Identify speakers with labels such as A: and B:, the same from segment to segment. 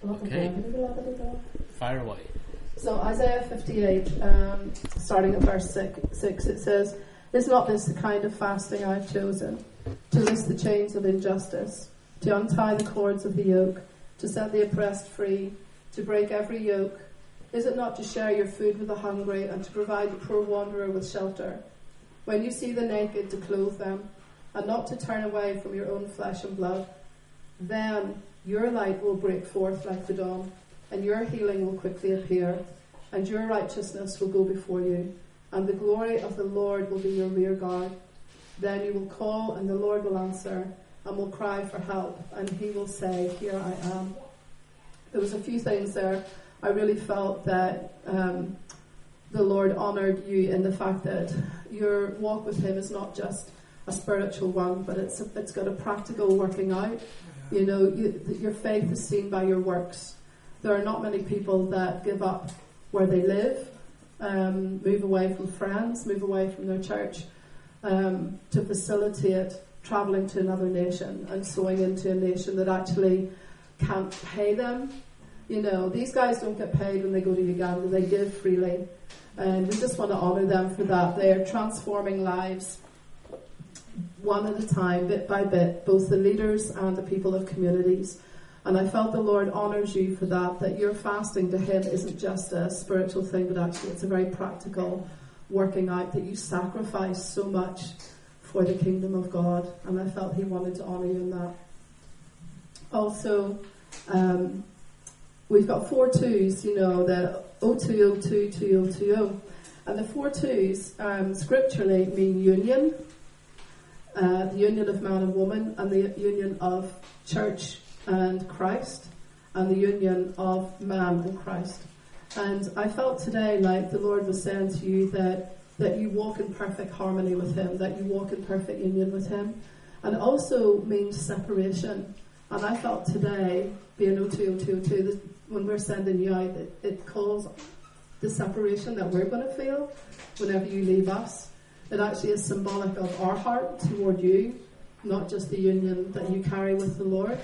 A: Okay. Fire away.
B: So Isaiah 58, starting at verse 6, it says, "Is not this the kind of fasting I have chosen? To loose the chains of injustice, to untie the cords of the yoke, to set the oppressed free, to break every yoke? Is it not to share your food with the hungry and to provide the poor wanderer with shelter? When you see the naked, to clothe them, and not to turn away from your own flesh and blood? Then your light will break forth like the dawn, and your healing will quickly appear, and your righteousness will go before you, and the glory of the Lord will be your rear guard. Then you will call, and the Lord will answer, and will cry for help, and he will say, 'Here I am.'" There was a few things there. I really felt that the Lord honoured you in the fact that your walk with him is not just a spiritual one, but it's got a practical working out. You know, your faith is seen by your works. There are not many people that give up where they live, move away from friends, move away from their church, to facilitate travelling to another nation and sowing into a nation that actually can't pay them. You know, these guys don't get paid when they go to Uganda, they give freely. And we just want to honour them for that. They are transforming lives one at a time, bit by bit, both the leaders and the people of communities. And I felt the Lord honours you for that your fasting to him isn't just a spiritual thing, but actually it's a very practical working out, that you sacrifice so much for the kingdom of God. And I felt he wanted to honour you in that. Also, we've got 4 twos, you know, the 0202, 2020. And the 4 twos scripturally mean union, the union of man and woman, and the union of church and Christ, and the union of man and Christ. And I felt today like the Lord was saying to you that you walk in perfect harmony with him, that you walk in perfect union with him. And it also means separation. And I felt today, being 0202, that when we're sending you out, it calls the separation that we're going to feel whenever you leave us. It actually is symbolic of our heart toward you, not just the union that you carry with the Lord.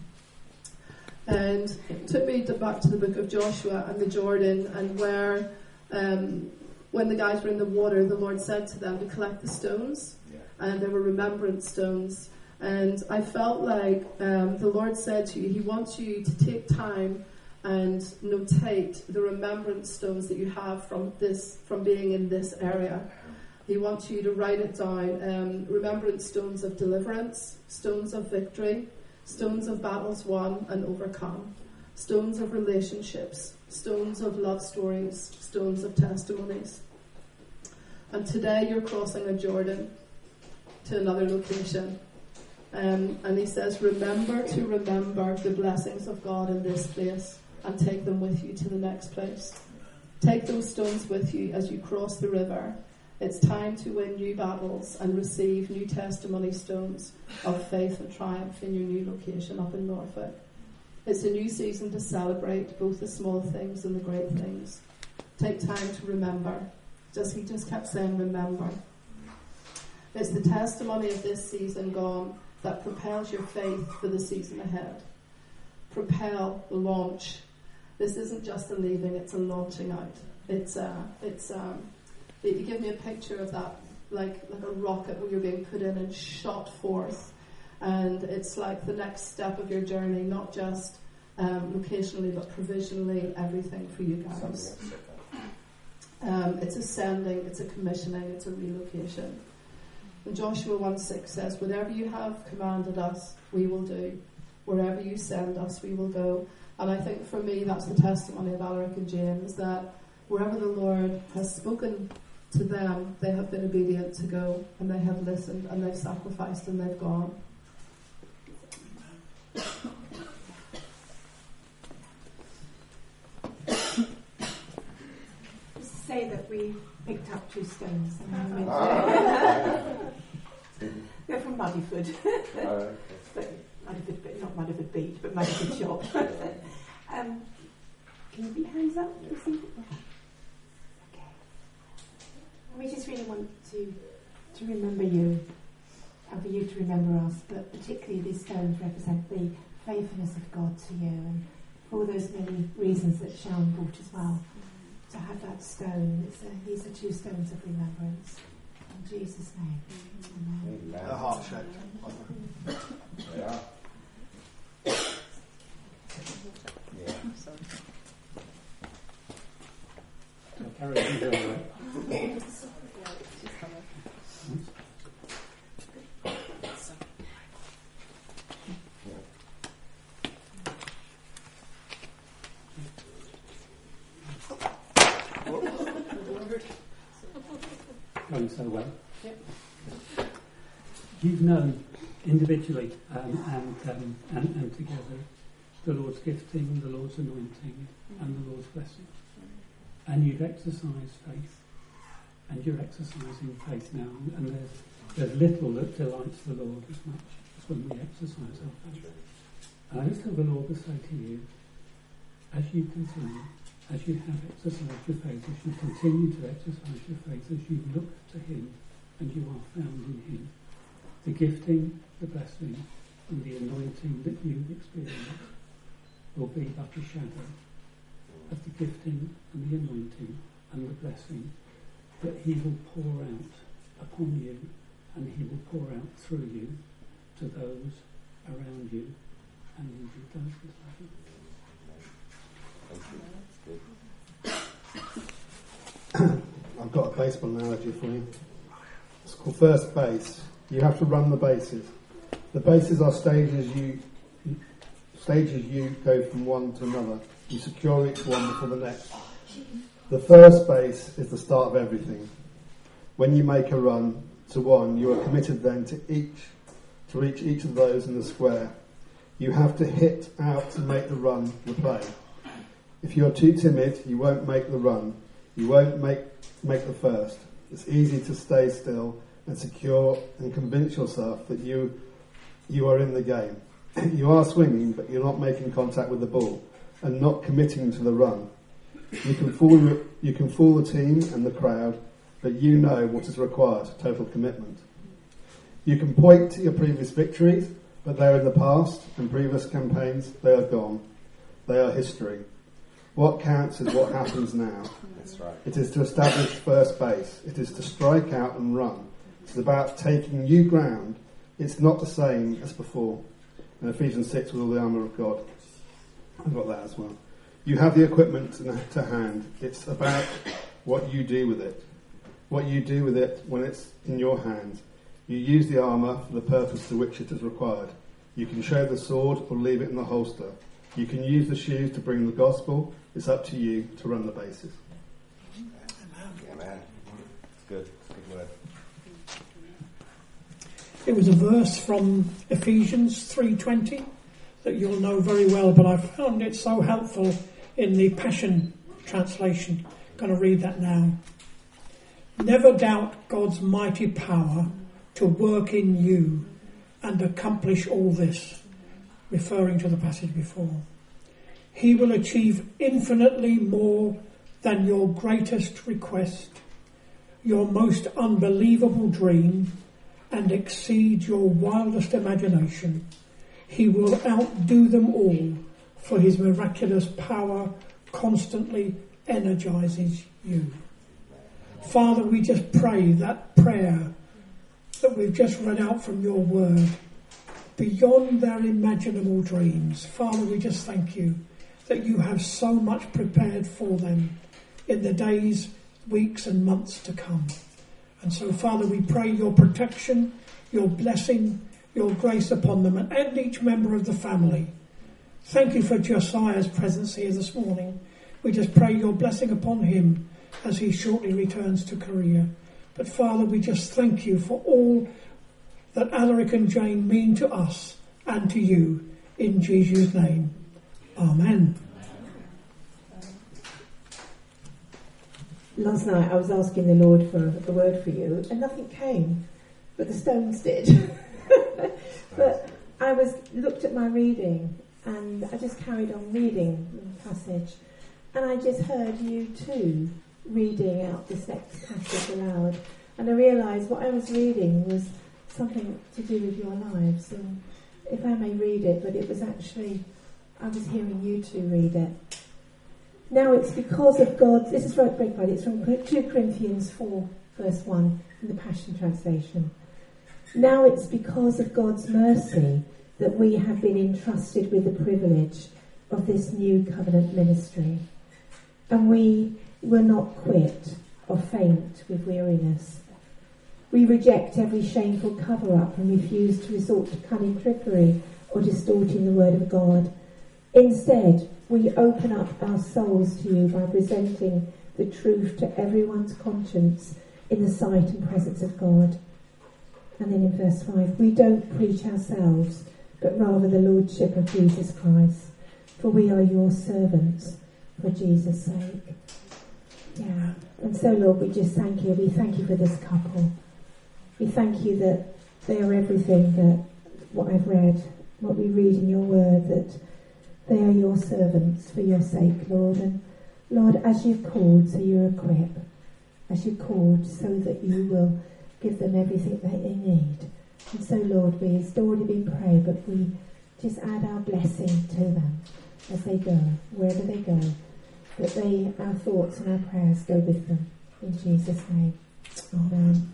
B: And it took me back to the book of Joshua and the Jordan, and where when the guys were in the water, the Lord said to them to collect the stones, and there were remembrance stones. And I felt like the Lord said to you, he wants you to take time and notate the remembrance stones that you have from being in this area. He wants you to write it down. Remembrance stones of deliverance, stones of victory, stones of battles won and overcome, stones of relationships, stones of love stories, stones of testimonies. And today you're crossing a Jordan to another location. And he says, remember the blessings of God in this place and take them with you to the next place. Take those stones with you as you cross the river. It's time to win new battles and receive new testimony stones of faith and triumph in your new location up in Norfolk. It's a new season to celebrate both the small things and the great things. Take time to remember. He just kept saying, remember. It's the testimony of this season gone that propels your faith for the season ahead. Propel, launch. This isn't just a leaving, it's a launching out. You give me a picture of that, like a rocket where you're being put in and shot forth. And it's like the next step of your journey, not just locationally, but provisionally, everything for you guys. It's ascending, it's a commissioning, it's a relocation. And Joshua 1:6 says, whatever you have commanded us, we will do. Wherever you send us, we will go. And I think for me, that's the testimony of Alaric and James, that wherever the Lord has spoken to them, they have been obedient to go, and they have listened, and they've sacrificed, and they've gone.
C: Say that we picked up 2 stones. And they're from Muddyford. But not Muddyford Beach, but Muddyford Shop. Can you put your hands up to receive it? Okay. We just really want to remember you, and for you to remember us, but particularly these stones represent the faithfulness of God to you, and for all those many reasons that Sharon brought as well, to have that stone. These are 2 stones of remembrance. In Jesus' name. Amen.
D: A heart shape.
E: Yeah. Yeah.
A: Carry on. Going so well. Yep. You've known individually and together the Lord's gifting, the Lord's anointing, and the Lord's blessing. And you've exercised faith, and you're exercising faith now. And there's little that delights the Lord as much as when we exercise our faith. And I just feel the Lord will say to you, as you continue, as you have exercised your faith, as you continue to exercise your faith, as you look to Him and you are found in Him, the gifting, the blessing, and the anointing that you experience will be but a shadow of the gifting and the anointing and the blessing that He will pour out upon you, and He will pour out through you to those around you, and indeed those that love you.
D: I've got a baseball analogy for you. It's called first base. You have to run the bases. The bases are stages you go from one to another. You secure each one before the next. The first base is the start of everything. When you make a run to one, you are committed then to reach each of those in the square. You have to hit out to make the run the play. If you're too timid, you won't make the run. You won't make the first. It's easy to stay still and secure and convince yourself that you are in the game. You are swinging, but you're not making contact with the ball and not committing to the run. You can fool the team and the crowd, but you know what is required, total commitment. You can point to your previous victories, but they are in the past, and previous campaigns, they are gone. They are history. What counts is what happens now.
E: That's right.
D: It is to establish first base. It is to strike out and run. It's about taking new ground. It's not the same as before. In Ephesians 6 with all the armour of God. I've got that as well. You have the equipment to hand. It's about what you do with it. What you do with it when it's in your hands. You use the armour for the purpose to which it is required. You can show the sword or leave it in the holster. You can use the shoes to bring the gospel. It's up to you to run the bases.
E: Amen. It's good. It's a good word.
F: It was a verse from Ephesians 3:20 that you'll know very well, but I found it so helpful in the Passion Translation. I'm going to read that now. Never doubt God's mighty power to work in you and accomplish all this, referring to the passage before. He will achieve infinitely more than your greatest request, your most unbelievable dream, and exceed your wildest imagination. He will outdo them all, for his miraculous power constantly energizes you. Father, we just pray that prayer that we've just read out from your word, beyond their imaginable dreams. Father, we just thank you that you have so much prepared for them in the days, weeks and months to come. And so, Father, we pray your protection, your blessing, your grace upon them and each member of the family. Thank you for Josiah's presence here this morning. We just pray your blessing upon him as he shortly returns to Korea. But Father, we just thank you for all that Alaric and Jane mean to us and to you. In Jesus' name. Amen.
C: Last night I was asking the Lord for a word for you and nothing came, but the stones did. But I looked at my reading and I just carried on reading the passage, and I just heard you too reading out this next passage aloud, and I realised what I was reading was something to do with your lives, and if I may read it, but it was actually
G: I was hearing you two read it. Now it's because of God, this is right, it's from 2 Corinthians 4, verse 1, in the Passion Translation. Now it's because of God's mercy that we have been entrusted with the privilege of this new covenant ministry. And we will not quit or faint with weariness. We reject every shameful cover-up and refuse to resort to cunning trickery or distorting the word of God. Instead, we open up our souls to you by presenting the truth to everyone's conscience in the sight and presence of God. And then in verse 5, we don't preach ourselves, but rather the Lordship of Jesus Christ, for we are your servants for Jesus' sake. Yeah, and so Lord, we just thank you. We thank you for this couple. We thank you that they are everything that what I've read, what we read in your word, that they are your servants for your sake, Lord. And Lord, as you've called, so you equip. As you've called, so that you will give them everything that they need. And so, Lord, it's already been prayed, but we just add our blessing to them as they go, wherever they go. That our thoughts and our prayers go with them. In Jesus' name. Amen.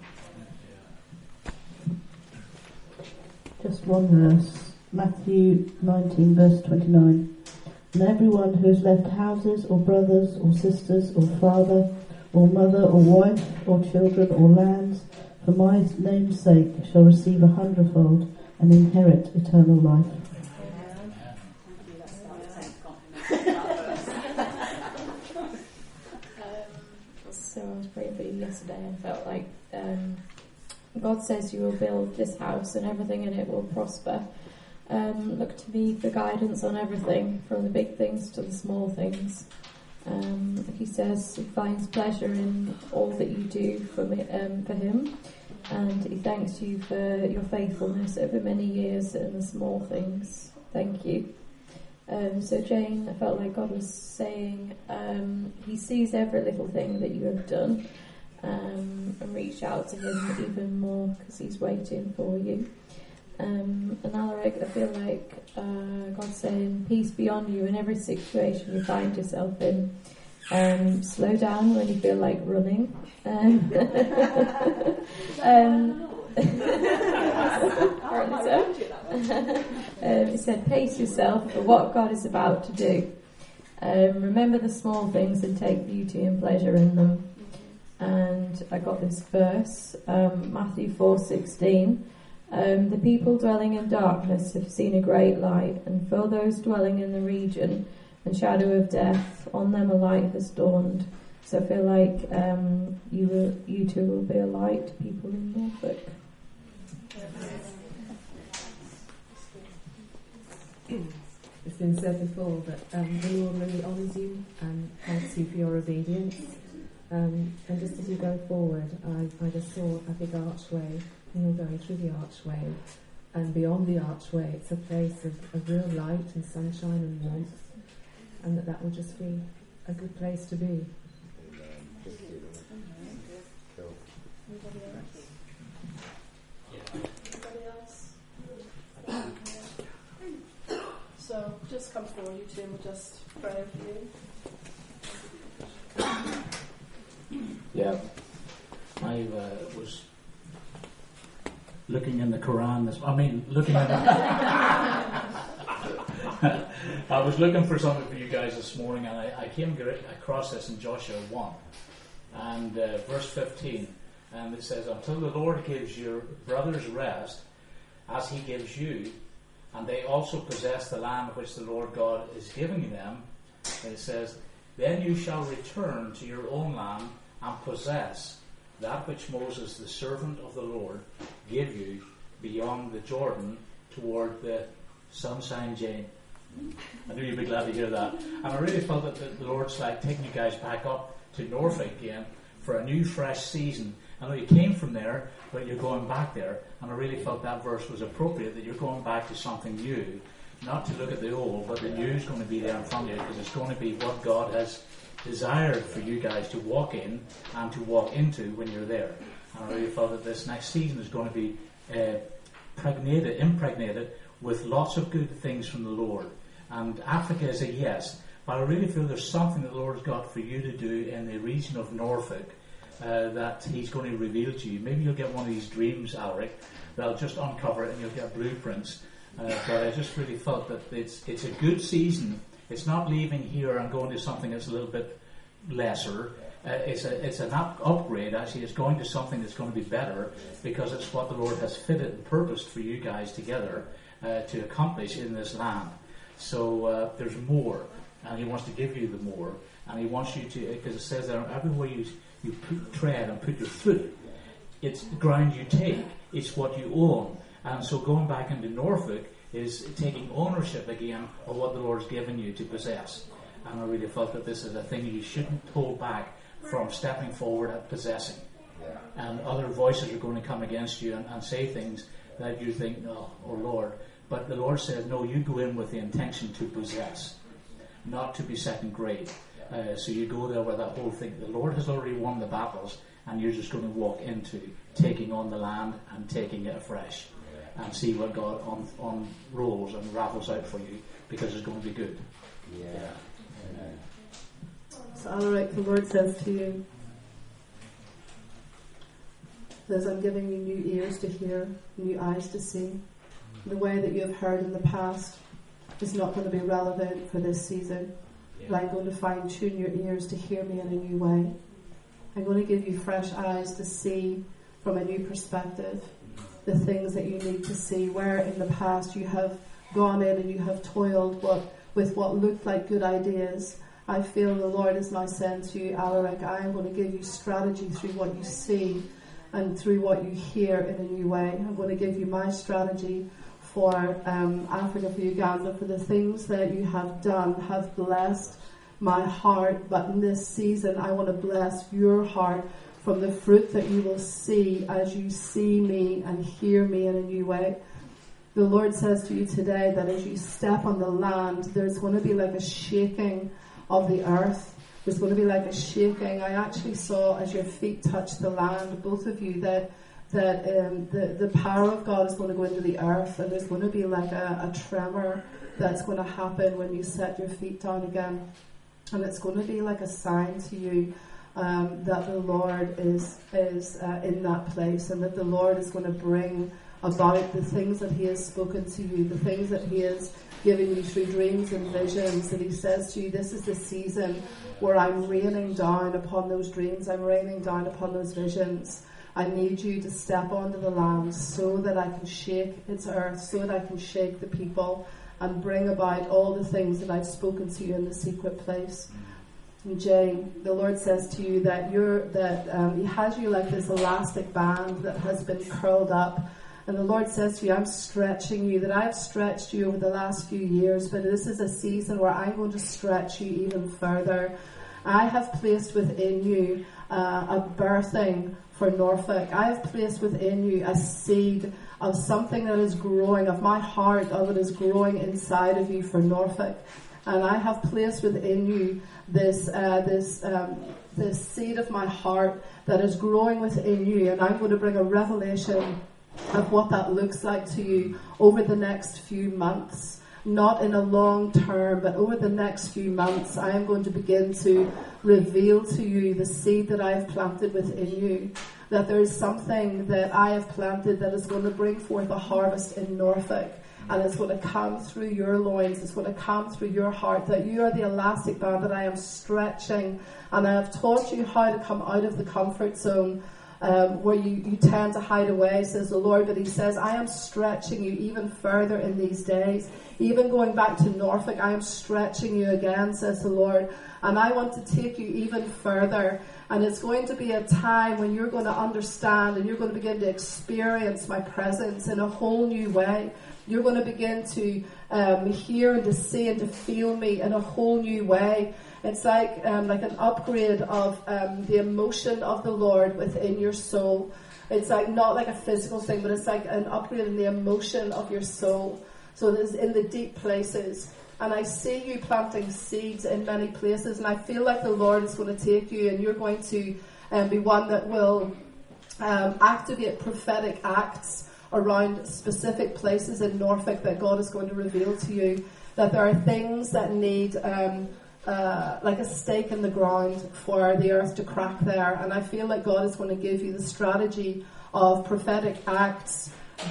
H: Just one verse, Matthew 19 verse 29. And everyone who has left houses or brothers or sisters or father or mother or wife or children or lands for my name's sake shall receive 100-fold and inherit eternal life.
I: So I was praying for you yesterday and felt like God says you will build this house and everything in it will prosper. Look to me for guidance on everything, from the big things to the small things. He says he finds pleasure in all that you do for him, and he thanks you for your faithfulness over many years in the small things. Thank you. So Jane, I felt like God was saying he sees every little thing that you have done, and reach out to him even more because he's waiting for you. And Alaric, I feel like God's saying peace be on you in every situation you find yourself in. Slow down when you feel like running. He said pace yourself for what God is about to do. Remember the small things and take beauty and pleasure in them. And I got this verse, Matthew 4:16. The people dwelling in darkness have seen a great light, and for those dwelling in the region and shadow of death, on them a light has dawned. So I feel like you two will be a light to people in Norfolk.
J: It's been said before that the Lord really honours you and thanks you for your obedience. And just as you go forward, I just saw a big archway, and you're going through the archway, and beyond the archway it's a place of real light and sunshine and warmth, and that will just be a good place to be.
B: Anybody else? So just come forward, you two, and we'll just pray for you.
K: Yeah, I was looking in the Quran. I was looking for something for you guys this morning, and I came across this in Joshua 1 and verse 15, and it says, "Until the Lord gives your brothers rest, as He gives you, and they also possess the land which the Lord God is giving them," and it says, "then you shall return to your own land and possess that which Moses, the servant of the Lord, gave you beyond the Jordan toward the sunshine." Jane, I knew you'd be glad to hear that. And I really felt that the Lord's like taking you guys back up to Norfolk again for a new, fresh season. I know you came from there, but you're going back there. And I really felt that verse was appropriate, that you're going back to something new, not to look at the old, but the new is going to be there in front of you, because it's going to be what God has desired for you guys to walk in and to walk into when you're there. And I really felt that this next season is going to be impregnated with lots of good things from the Lord. And Africa is a yes. But I really feel there's something that the Lord's got for you to do in the region of Norfolk that He's going to reveal to you. Maybe you'll get one of these dreams, Alric, that'll just uncover it and you'll get blueprints. But I just really felt that it's a good season. It's not leaving here and going to something that's a little bit lesser. It's an upgrade, actually. It's going to something that's going to be better because it's what the Lord has fitted and purposed for you guys together to accomplish in this land. So there's more, and He wants to give you the more, and He wants you to, because it says there, everywhere you tread and put your foot, it's the ground you take, it's what you own. And so going back into Norfolk is taking ownership again of what the Lord's given you to possess. And I really felt that this is a thing you shouldn't hold back from stepping forward and possessing. And other voices are going to come against you and say things that you think, no, oh Lord. But the Lord said, no, you go in with the intention to possess, not to be second grade. So you go there with that whole thing. The Lord has already won the battles, and you're just going to walk into taking on the land and taking it afresh. And see what God unrolls and rattles out for you, because it's going to be good.
E: Yeah. Amen.
B: So Alaric, the Lord says to you, says, I'm giving you new ears to hear, new eyes to see. The way that you have heard in the past is not going to be relevant for this season. But I'm going to fine-tune your ears to hear me in a new way. I'm going to give you fresh eyes to see from a new perspective the things that you need to see, where in the past you have gone in and you have toiled with what looked like good ideas. I feel the Lord is now saying to you, Alaric, I am going to give you strategy through what you see and through what you hear in a new way. I'm going to give you my strategy for Africa, for Uganda, for the things that you have done have blessed my heart, but in this season I want to bless your heart from the fruit that you will see as you see me and hear me in a new way. The Lord says to you today that as you step on the land, there's going to be like a shaking of the earth. There's going to be like a shaking. I actually saw as your feet touch the land, both of you, that the power of God is going to go into the earth, and there's going to be like a tremor that's going to happen when you set your feet down again. And it's going to be like a sign to you that the Lord is in that place, and that the Lord is going to bring about the things that He has spoken to you, the things that He has given you through dreams and visions, that He says to you, this is the season where I'm raining down upon those dreams, I'm raining down upon those visions. I need you to step onto the land so that I can shake its earth, so that I can shake the people and bring about all the things that I've spoken to you in the secret place. And Jane, the Lord says to you that He has you like this elastic band that has been curled up. And the Lord says to you, I'm stretching you, that I have stretched you over the last few years, but this is a season where I'm going to stretch you even further. I have placed within you a birthing for Norfolk. I have placed within you a seed of something that is growing, of my heart, of it is growing inside of you for Norfolk. And I have placed within you this seed of my heart that is growing within you, and I'm going to bring a revelation of what that looks like to you over the next few months. Not in a long term, but over the next few months, I am going to begin to reveal to you the seed that I have planted within you. That there is something that I have planted that is going to bring forth a harvest in Norfolk. And it's going to come through your loins, it's going to come through your heart, that you are the elastic band that I am stretching. And I have taught you how to come out of the comfort zone where you tend to hide away, says the Lord. But He says, I am stretching you even further in these days. Even going back to Norfolk, I am stretching you again, says the Lord. And I want to take you even further. And it's going to be a time when you're going to understand and you're going to begin to experience my presence in a whole new way. You're going to begin to hear and to see and to feel me in a whole new way. It's like an upgrade of the emotion of the Lord within your soul. It's like not like a physical thing, but it's like an upgrade in the emotion of your soul. So it is in the deep places. And I see you planting seeds in many places, and I feel like the Lord is going to take you, and you're going to be one that will activate prophetic acts around specific places in Norfolk that God is going to reveal to you. that there are things that need like a stake in the ground for the earth to crack there. And I feel like God is going to give you the strategy of prophetic acts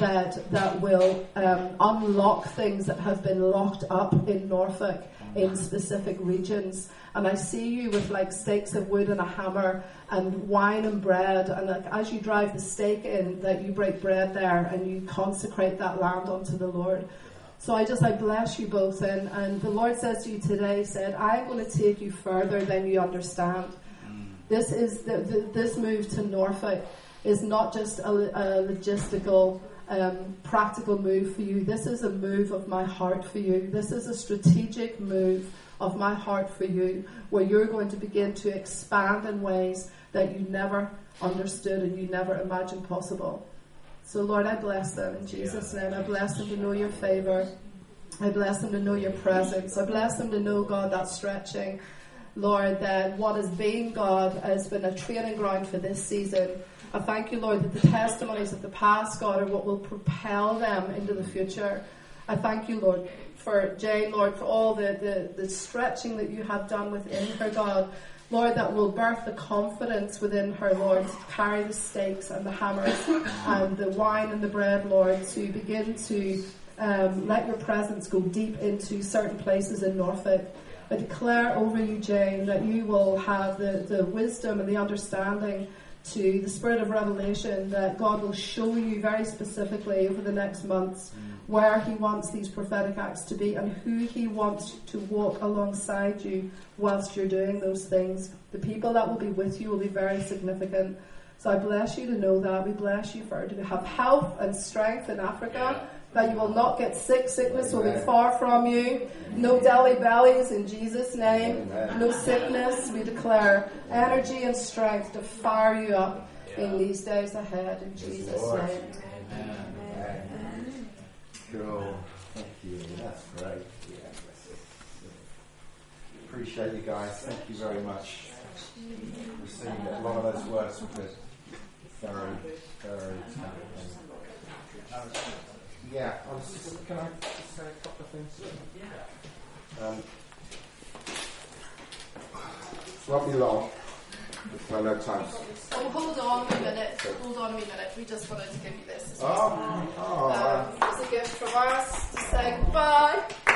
B: that will unlock things that have been locked up in Norfolk in specific regions. And I see you with like stakes of wood and a hammer and wine and bread, and like, as you drive the stake in, that you break bread there and you consecrate that land unto the Lord. So I bless you both, and the Lord says to you today, said, I'm going to take you further than you understand. This is this move to Norfolk is not just a logistical, practical move for you. This is a move of my heart for you. This is a strategic move of my heart for you, where you're going to begin to expand in ways that you never understood and you never imagined possible. So Lord, I bless them in Jesus' name. I bless them to know your favour. I bless them to know your presence. I bless them to know, God, that stretching. Lord, that what has been, God, has been a training ground for this season. I thank you, Lord, that the testimonies of the past, God, are what will propel them into the future. I thank you, Lord, for Jane, Lord, for all the stretching that you have done within her, God. Lord, that will birth the confidence within her, Lord, to carry the stakes and the hammers and the wine and the bread, Lord, to begin to let your presence go deep into certain places in Norfolk. I declare over you, Jane, that you will have the wisdom and the understanding to the spirit of revelation, that God will show you very specifically over the next months where he wants these prophetic acts to be and who he wants to walk alongside you whilst you're doing those things. The people that will be with you will be very significant. So I bless you to know that. We bless you for to have health and strength in Africa, that you will not get sick. Sickness will be far from you. No deli bellies in Jesus' name. No sickness. We declare energy and strength to fire you up in these days ahead in Jesus' name.
E: Cool. Thank you. That's great. Appreciate you guys. Thank you very much. Received a lot of those words with very, very yeah, can I just say a couple of things? It won't be long. I know time.
B: Oh, hold on a minute. Hold on a minute. We just wanted to give you this.
E: It's a
B: gift from us to say goodbye.